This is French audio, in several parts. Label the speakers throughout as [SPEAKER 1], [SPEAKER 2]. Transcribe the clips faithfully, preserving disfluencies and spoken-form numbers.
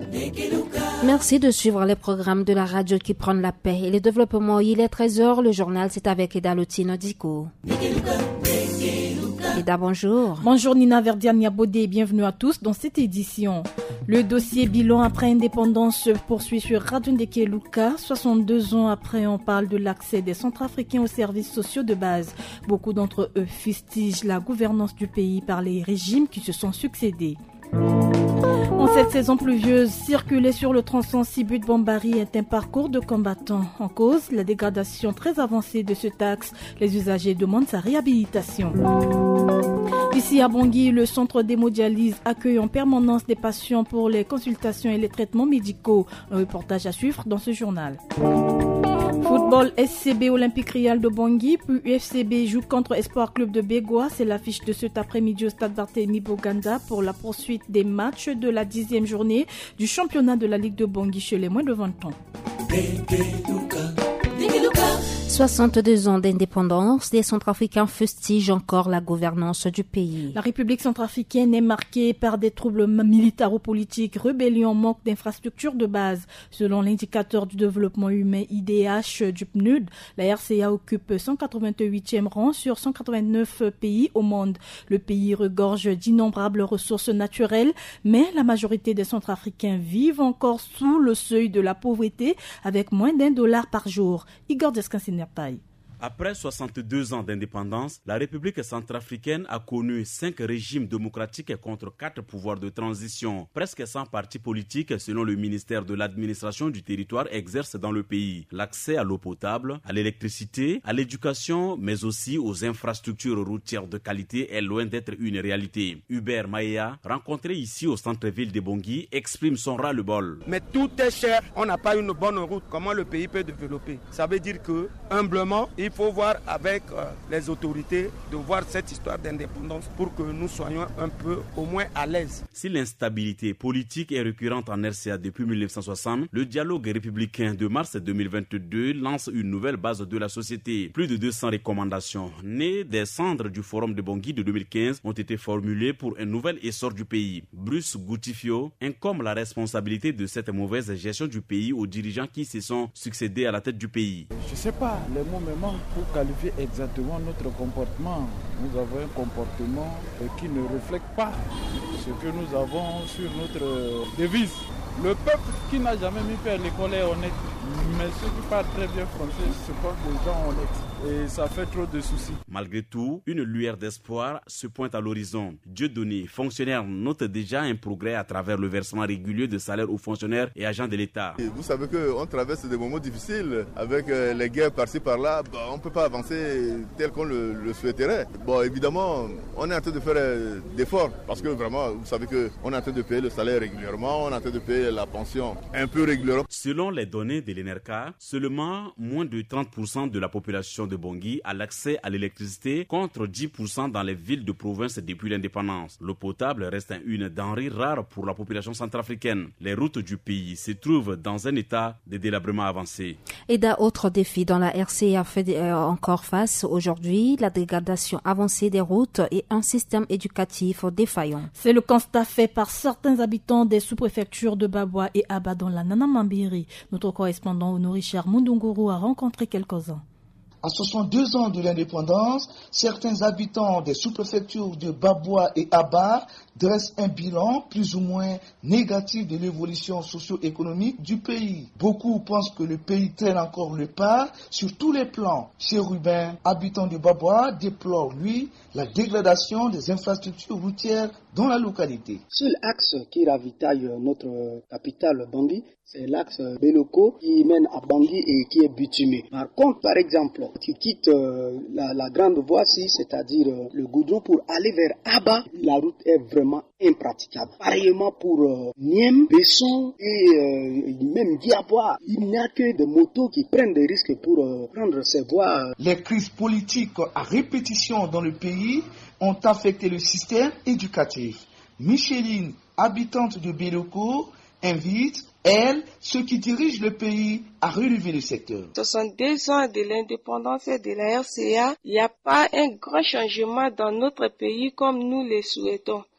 [SPEAKER 1] Merci de suivre les programmes de la radio qui prennent la paix et le développement. Il est treize heures, le journal c'est avec Eda Lotino Diko. Eda, bonjour.
[SPEAKER 2] Bonjour Nina Verdiane-Yabodé et bienvenue à tous dans cette édition. Le dossier bilan après indépendance se poursuit sur Radio Ndekeluka. soixante-deux ans après, on parle de l'accès des Centrafricains aux services sociaux de base. Beaucoup d'entre eux fustigent la gouvernance du pays par les régimes qui se sont succédés. En cette saison pluvieuse, circuler sur le tronçon Sibut-Bombari est un parcours de combattants. En cause, la dégradation très avancée de ce axe. Les usagers demandent sa réhabilitation. Ici à Bangui, le centre d'hémodialyse accueille en permanence des patients pour les consultations et les traitements médicaux. Un reportage à suivre dans ce journal. Football, S C B Olympique Real de Bangui, puis U F C B joue contre Espoir Club de Bégoua. C'est l'affiche de cet après-midi au stade Barthélemy Boganda pour la poursuite des matchs de la dixième journée du championnat de la Ligue de Bangui chez les moins de vingt ans.
[SPEAKER 1] soixante-deux ans d'indépendance, les Centrafricains fustigent encore la gouvernance du pays.
[SPEAKER 2] La République centrafricaine est marquée par des troubles militaro-politiques, rébellions, manque d'infrastructures de base. Selon l'indicateur du développement humain I D H du P N U D, la R C A occupe cent quatre-vingt-huitième rang sur cent quatre-vingt-neuf pays au monde. Le pays regorge d'innombrables ressources naturelles, mais la majorité des Centrafricains vivent encore sous le seuil de la pauvreté avec moins d'un dollar par jour. Igor Descansinerpaï.
[SPEAKER 3] Après soixante-deux ans d'indépendance, la République centrafricaine a connu cinq régimes démocratiques contre quatre pouvoirs de transition. Presque cent partis politiques, selon le ministère de l'administration du territoire, exercent dans le pays. L'accès à l'eau potable, à l'électricité, à l'éducation, mais aussi aux infrastructures routières de qualité est loin d'être une réalité. Hubert Maïa, rencontré ici au centre-ville de Bangui, exprime son ras-le-bol.
[SPEAKER 4] Mais tout est cher, on n'a pas une bonne route. Comment le pays peut développer? Ça veut dire que, humblement, il Il faut voir avec euh, les autorités de voir cette histoire d'indépendance pour que nous soyons un peu au moins à l'aise.
[SPEAKER 3] Si l'instabilité politique est récurrente en R C A depuis mille neuf cent soixante, le dialogue républicain de mars deux mille vingt-deux lance une nouvelle base de la société. Plus de deux cents recommandations nées des cendres du Forum de Bangui de deux mille quinze ont été formulées pour un nouvel essor du pays. Bruce Goutifio incombe la responsabilité de cette mauvaise gestion du pays aux dirigeants qui se sont succédés à la tête du pays.
[SPEAKER 5] Je ne sais pas, les mots me manquent pour qualifier exactement notre comportement. Nous avons un comportement qui ne reflète pas ce que nous avons sur notre devise. Le peuple qui n'a jamais mis père à l'école est honnête, mais ceux qui parlent très bien français, ce sont des gens honnêtes. Et ça fait trop de soucis.
[SPEAKER 3] Malgré tout, une lueur d'espoir se pointe à l'horizon. Dieudonné, fonctionnaire, note déjà un progrès à travers le versement régulier de salaires aux fonctionnaires et agents de l'État.
[SPEAKER 6] Vous savez qu'on traverse des moments difficiles avec les guerres par-ci par-là. Bon, on ne peut pas avancer tel qu'on le, le souhaiterait. Bon, évidemment, on est en train de faire d'efforts parce que vraiment, vous savez qu'on est en train de payer le salaire régulièrement, on est en train de payer la pension un peu régulièrement.
[SPEAKER 3] Selon les données de l'E N E R C A, seulement moins de trente pour cent de la population de Bangui a l'accès à l'électricité contre dix pour cent dans les villes de province depuis l'indépendance. L'eau potable reste une denrée rare pour la population centrafricaine. Les routes du pays se trouvent dans un état de délabrement avancé.
[SPEAKER 1] Et d'autres défis dans la R C A fait euh, encore face aujourd'hui, la dégradation avancée des routes et un système éducatif défaillant.
[SPEAKER 2] C'est le constat fait par certains habitants des sous-préfectures de Babwa et Aba dans la Nana Mambiri. Notre correspondant Honoré Richard Mundunguru a rencontré quelques-uns.
[SPEAKER 7] À soixante-deux ans de l'indépendance, certains habitants des sous-préfectures de Babwa et Aba dressent un bilan plus ou moins négatif de l'évolution socio-économique du pays. Beaucoup pensent que le pays traîne encore le pas sur tous les plans. Chez Ruben, habitant de Babwa, déplore, lui, la dégradation des infrastructures routières dans la localité.
[SPEAKER 8] Seul axe qui ravitaille notre capitale Bangui, c'est l'axe Beloko qui mène à Bangui et qui est bitumé. Par contre, par exemple, tu quittes euh, la, la grande voie-ci, c'est-à-dire euh, le goudron pour aller vers Aba, la route est vraiment impraticable. Pareillement pour euh, Niem, Besson et euh, même Diabois, il n'y a que des motos qui prennent des risques pour euh, prendre ces voies.
[SPEAKER 7] Les crises politiques à répétition dans le pays ont affecté le système éducatif. Micheline, habitante de Beloko, invite, elle, ceux qui dirigent le pays à relever le secteur.
[SPEAKER 9] soixante-deux ans de l'indépendance et de la R C A, il n'y a pas un grand changement dans notre pays comme nous le souhaitons.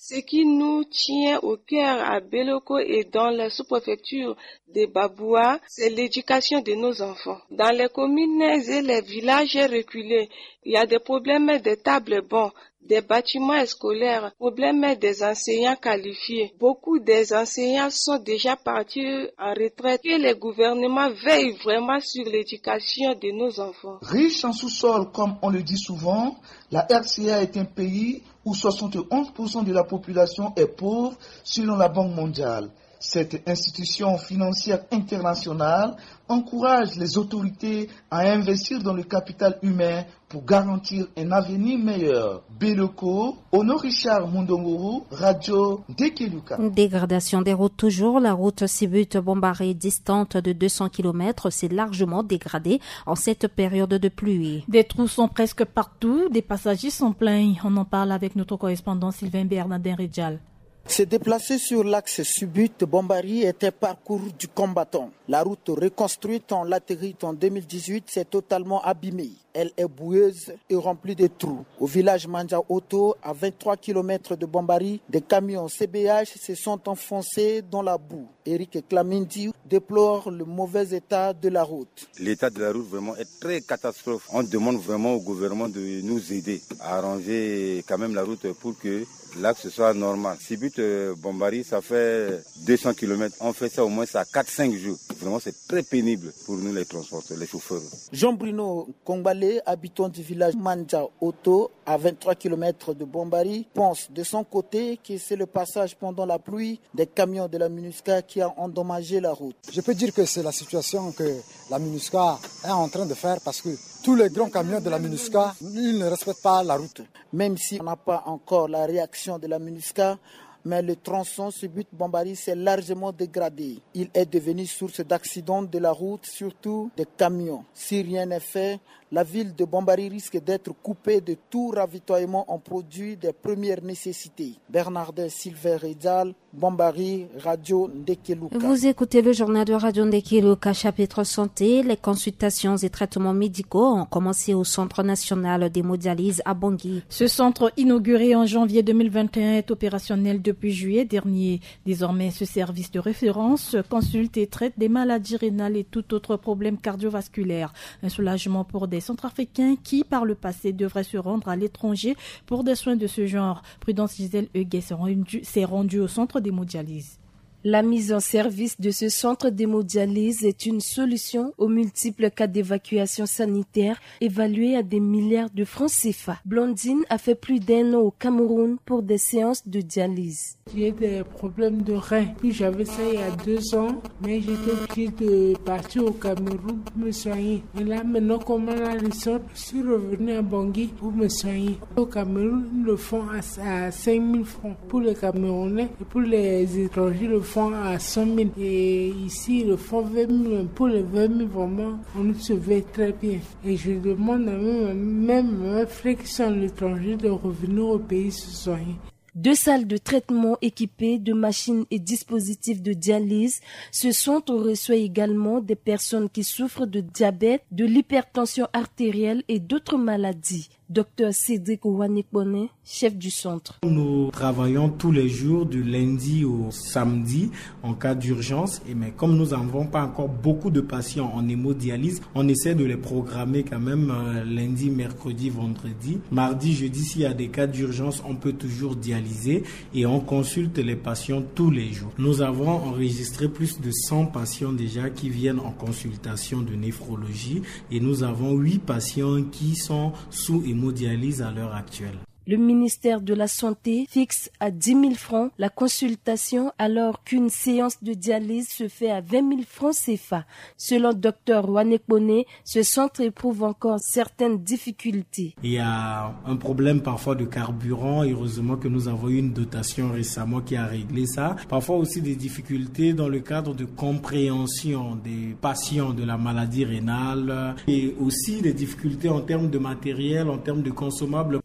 [SPEAKER 9] Ce qui nous tient au cœur à Beloko et dans la sous-préfecture de Baboua, c'est l'éducation de nos enfants. Dans les communes et les villages reculés, il y a des problèmes de tables bancs, des bâtiments scolaires, problèmes des enseignants qualifiés. Beaucoup des enseignants sont déjà partis en retraite. Que le gouvernement veille vraiment sur l'éducation de nos enfants.
[SPEAKER 7] Riche en sous-sol, comme on le dit souvent, la R C A est un pays où soixante et onze pour cent de la population est pauvre selon la Banque mondiale. Cette institution financière internationale encourage les autorités à investir dans le capital humain pour garantir un avenir meilleur. Beloko, Ono Richard Mundonguru, Radio Dekeluka.
[SPEAKER 1] Dégradation des routes toujours. La route Sibut-Bombari, distante de deux cents kilomètres, s'est largement dégradée en cette période de pluie.
[SPEAKER 2] Des trous sont presque partout, des passagers sont pleins. On en parle avec notre correspondant Sylvain Bernardin Ridjal.
[SPEAKER 10] Se déplacer sur l'axe Subut-Bombari était parcours du combattant. La route reconstruite en latérite en deux mille dix-huit s'est totalement abîmée. Elle est boueuse et remplie de trous. Au village Manja Auto, à vingt-trois kilomètres de Bombari, des camions C B H se sont enfoncés dans la boue. Eric Klamindi déplore le mauvais état de la route.
[SPEAKER 11] L'état de la route vraiment est très catastrophe. On demande vraiment au gouvernement de nous aider à arranger quand même la route pour que l'axe soit normal. Sibut-Bombari, ça fait deux cents kilomètres. On fait ça au moins à quatre à cinq jours. Vraiment, c'est très pénible pour nous les transporteurs, les chauffeurs.
[SPEAKER 10] Jean-Bruno Kongbale, habitant du village Manja Auto, à vingt-trois kilomètres de Bombari, pense de son côté que c'est le passage pendant la pluie des camions de la MINUSCA qui a endommagé la route.
[SPEAKER 12] Je peux dire que c'est la situation que la MINUSCA est en train de faire parce que tous les grands camions de la MINUSCA, ils ne respectent pas la route.
[SPEAKER 10] Même si on n'a pas encore la réaction de la MINUSCA, mais le tronçon Subut-Bombari s'est largement dégradé. Il est devenu source d'accidents de la route, surtout des camions. Si rien n'est fait, la ville de Bombari risque d'être coupée de tout ravitaillement en produits des premières nécessités. Bernardin Sylvain Redal, Bombari, Radio Ndekeluka.
[SPEAKER 1] Vous écoutez le journal de Radio Ndekeluka, chapitre santé. Les consultations et traitements médicaux ont commencé au Centre national d'hémodialyse à Bangui.
[SPEAKER 2] Ce centre, inauguré en janvier deux mille vingt et un, est opérationnel depuis juillet dernier. Désormais, ce service de référence consulte et traite des maladies rénales et tout autre problème cardiovasculaire. Un soulagement pour des Centrafricains qui, par le passé, devraient se rendre à l'étranger pour des soins de ce genre. Prudence Gisèle Huguet s'est rendue, s'est rendue au centre d'hémodialyse.
[SPEAKER 13] La mise en service de ce centre d'hémodialyse est une solution aux multiples cas d'évacuation sanitaire évalués à des milliards de francs C F A. Blondine a fait plus d'un an au Cameroun pour des séances de dialyse.
[SPEAKER 14] J'ai des problèmes de reins. Puis j'avais ça il y a deux ans, mais j'étais obligée de partir au Cameroun pour me soigner. Et là, maintenant, comme on a les sortes, je suis revenue à Bangui pour me soigner. Au Cameroun, ils le font à cinq mille francs pour les Camerounais et pour les étrangers, le font à cent mille. Et ici, ils le font vingt mille. Pour les vingt mille, vraiment, on nous surveille très bien. Et je demande à même, même mes frères qui sont à l'étranger de revenir au pays se soigner.
[SPEAKER 13] Deux salles de traitement équipées de machines et dispositifs de dialyse. Ce centre reçoit également des personnes qui souffrent de diabète, de l'hypertension artérielle et d'autres maladies. Docteur Cédric Ouanekbone, chef du centre.
[SPEAKER 15] Nous travaillons tous les jours du lundi au samedi en cas d'urgence. Et mais comme nous n'avons pas encore beaucoup de patients en hémodialyse, on essaie de les programmer quand même euh, lundi, mercredi, vendredi. Mardi, jeudi, s'il y a des cas d'urgence, on peut toujours dialyser et on consulte les patients tous les jours. Nous avons enregistré plus de cent patients déjà qui viennent en consultation de néphrologie et nous avons huit patients qui sont sous hémodialyse à l'heure actuelle.
[SPEAKER 13] Le ministère de la Santé fixe à dix mille francs la consultation alors qu'une séance de dialyse se fait à vingt mille francs C F A. Selon Dr Ouanekbone, ce centre éprouve encore certaines difficultés.
[SPEAKER 15] Il y a un problème parfois de carburant. Heureusement que nous avons eu une dotation récemment qui a réglé ça. Parfois aussi des difficultés dans le cadre de compréhension des patients de la maladie rénale et aussi des difficultés en termes de matériel, en termes de consommables.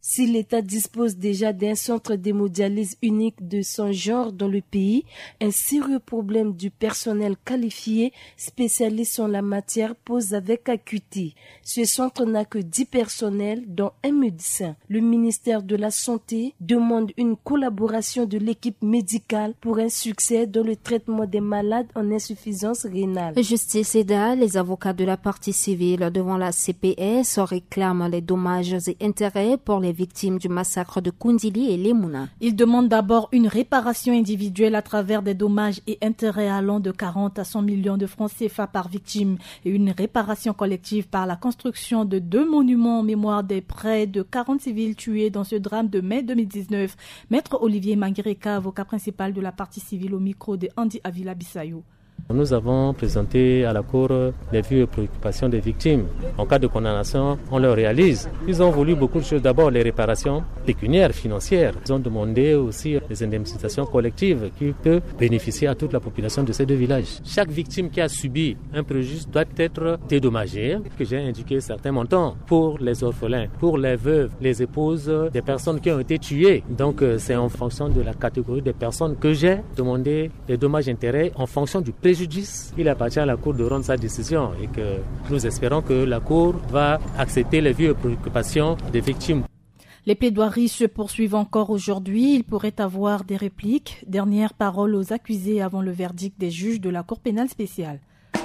[SPEAKER 13] Si l'État dispose déjà d'un centre d'hémodialyse unique de son genre dans le pays, un sérieux problème du personnel qualifié spécialiste en la matière pose avec acuité. Ce centre n'a que dix personnels, dont un médecin. Le ministère de la Santé demande une collaboration de l'équipe médicale pour un succès dans le traitement des malades en insuffisance rénale.
[SPEAKER 1] Justice C E D A, les avocats de la partie civile devant la C P S réclament les dommages et intérêts pour les victimes du massacre de Kundili et Lemuna.
[SPEAKER 2] Ils demandent d'abord une réparation individuelle à travers des dommages et intérêts allant de quarante à cent millions de francs C F A par victime et une réparation collective par la construction de deux monuments en mémoire des près de quarante civils tués dans ce drame de mai deux mille dix-neuf. Maître Olivier Manguereka, avocat principal de la partie civile au micro de Andy Avila Bissayou.
[SPEAKER 16] Nous avons présenté à la Cour les vues et préoccupations des victimes. En cas de condamnation, on le réalise. Ils ont voulu beaucoup de choses. D'abord, les réparations pécuniaires, financières. Ils ont demandé aussi les indemnisations collectives qui peuvent bénéficier à toute la population de ces deux villages. Chaque victime qui a subi un préjudice doit être dédommagée. Que j'ai indiqué certains montants pour les orphelins, pour les veuves, les épouses des personnes qui ont été tuées. Donc, c'est en fonction de la catégorie des personnes que j'ai demandé les dommages-intérêts en fonction du préjudice. Il appartient à la Cour de rendre sa décision et que nous espérons que la Cour va accepter les vues et préoccupations des victimes.
[SPEAKER 2] Les plaidoiries se poursuivent encore aujourd'hui. Il pourrait avoir des répliques. Dernière parole aux accusés avant le verdict des juges de la Cour pénale spéciale.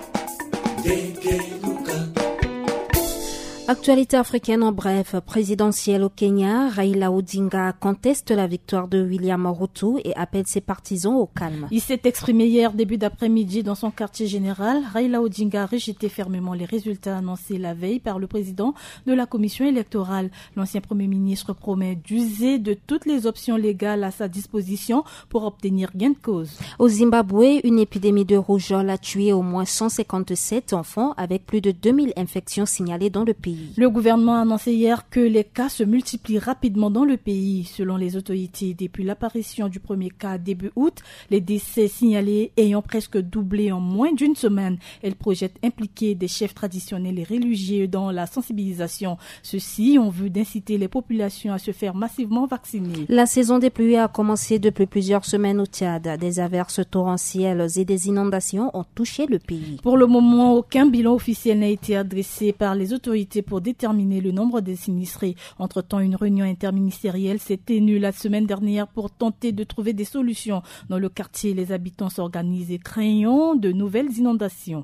[SPEAKER 1] Actualité africaine en bref, présidentielle au Kenya, Raila Odinga conteste la victoire de William Ruto et appelle ses partisans au calme.
[SPEAKER 2] Il s'est exprimé hier début d'après-midi dans son quartier général. Raila Odinga a rejeté fermement les résultats annoncés la veille par le président de la commission électorale. L'ancien premier ministre promet d'user de toutes les options légales à sa disposition pour obtenir gain de cause.
[SPEAKER 1] Au Zimbabwe, une épidémie de rougeole a tué au moins cent cinquante-sept enfants avec plus de deux mille infections signalées dans le pays.
[SPEAKER 2] Le gouvernement a annoncé hier que les cas se multiplient rapidement dans le pays. Selon les autorités, depuis l'apparition du premier cas début août, les décès signalés ayant presque doublé en moins d'une semaine. Elle projette impliquer des chefs traditionnels et religieux dans la sensibilisation. Ceux-ci ont vu d'inciter les populations à se faire massivement vacciner.
[SPEAKER 1] La saison des pluies a commencé depuis plusieurs semaines au Tchad. Des averses torrentielles et des inondations ont touché le pays.
[SPEAKER 2] Pour le moment, aucun bilan officiel n'a été adressé par les autorités pour déterminer le nombre des sinistrés. Entre-temps, une réunion interministérielle s'est tenue la semaine dernière pour tenter de trouver des solutions. Dans le quartier, les habitants s'organisent et craignent de nouvelles inondations.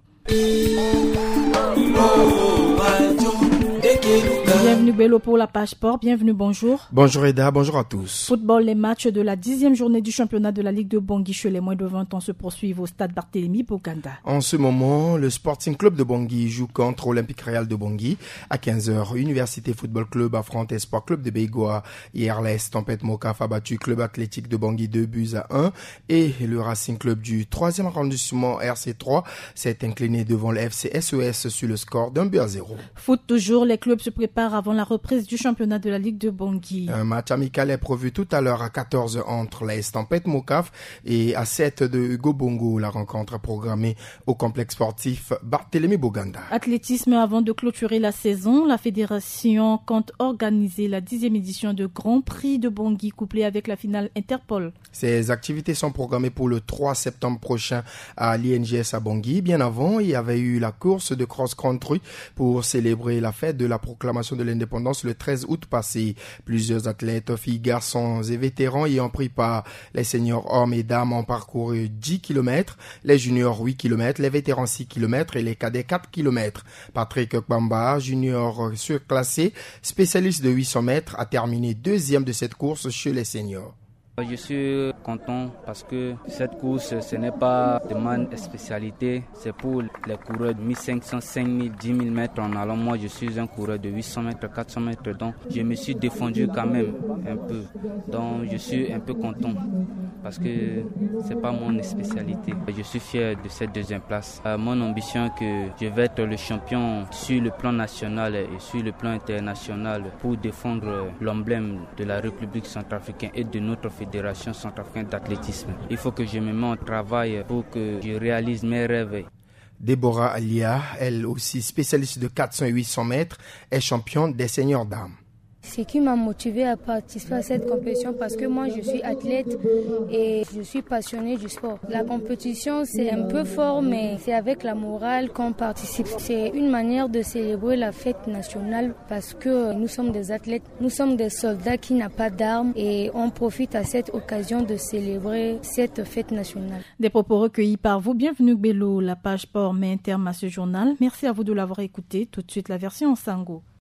[SPEAKER 2] Bienvenue Bello pour la page sport, bienvenue, bonjour.
[SPEAKER 17] Bonjour Eda, bonjour à tous.
[SPEAKER 2] Football, les matchs de la dixième journée du championnat de la Ligue de Bangui chez les moins de vingt ans se poursuivent au stade Barthélemy Boganda.
[SPEAKER 17] En ce moment, le Sporting Club de Bangui joue contre Olympique Real de Bangui. À quinze heures, Université Football Club affronte Espoir Club de Beigua. Hier, l'Est Tempête Mokaf a battu Club Athlétique de Bangui deux buts à un et le Racing Club du troisième arrondissement R C trois s'est incliné devant le F C S E S sur le score d'un but à zéro.
[SPEAKER 2] Foot toujours, les clubs se préparent avant la reprise du championnat de la Ligue de Bangui.
[SPEAKER 17] Un match amical est prévu tout à l'heure à quatorze heures entre la Estampette Mokaf et à sept de Hugo Bongo. La rencontre est programmée au complexe sportif Barthélemy Boganda.
[SPEAKER 2] Athlétisme, avant de clôturer la saison, la fédération compte organiser la dixième édition de Grand Prix de Bangui couplée avec la finale Interpol.
[SPEAKER 17] Ces activités sont programmées pour le trois septembre prochain à l'I N G S à Bangui. Bien avant, il y avait eu la course de cross-country pour célébrer la fête de la proclamation de l'indépendance le treize août passé. Plusieurs athlètes, filles, garçons et vétérans y ont pris part. Les seniors hommes et dames ont parcouru dix kilomètres, les juniors huit kilomètres, les vétérans six kilomètres et les cadets quatre kilomètres. Patrick Kbamba, junior surclassé, spécialiste de huit cents mètres, a terminé deuxième de cette course chez les seniors.
[SPEAKER 18] Je suis content parce que cette course, ce n'est pas de ma spécialité, c'est pour les coureurs de mille cinq cents, cinq mille, dix mille mètres en allant. Moi, je suis un coureur de huit cents mètres, quatre cents mètres, donc je me suis défendu quand même un peu. Donc, je suis un peu content parce que c'est pas mon spécialité. Je suis fier de cette deuxième place. Euh, mon ambition est que je vais être le champion sur le plan national et sur le plan international pour défendre l'emblème de la République centrafricaine et de notre fédération. Fédération centrafricaine d'athlétisme. Il faut que je me mette au travail pour que je réalise mes rêves.
[SPEAKER 17] Déborah Alia, elle aussi spécialiste de quatre cents et huit cents mètres, est championne des seniors dames.
[SPEAKER 19] Ce qui m'a motivée à participer à cette compétition parce que moi je suis athlète et je suis passionnée du sport. La compétition c'est un peu fort mais c'est avec la morale qu'on participe. C'est une manière de célébrer la fête nationale parce que nous sommes des athlètes, nous sommes des soldats qui n'ont pas d'armes et on profite à cette occasion de célébrer cette fête nationale.
[SPEAKER 2] Des propos recueillis par vous. Bienvenue Bello, la page sport met un terme à ce journal. Merci à vous de l'avoir écouté. Tout de suite la version en sango.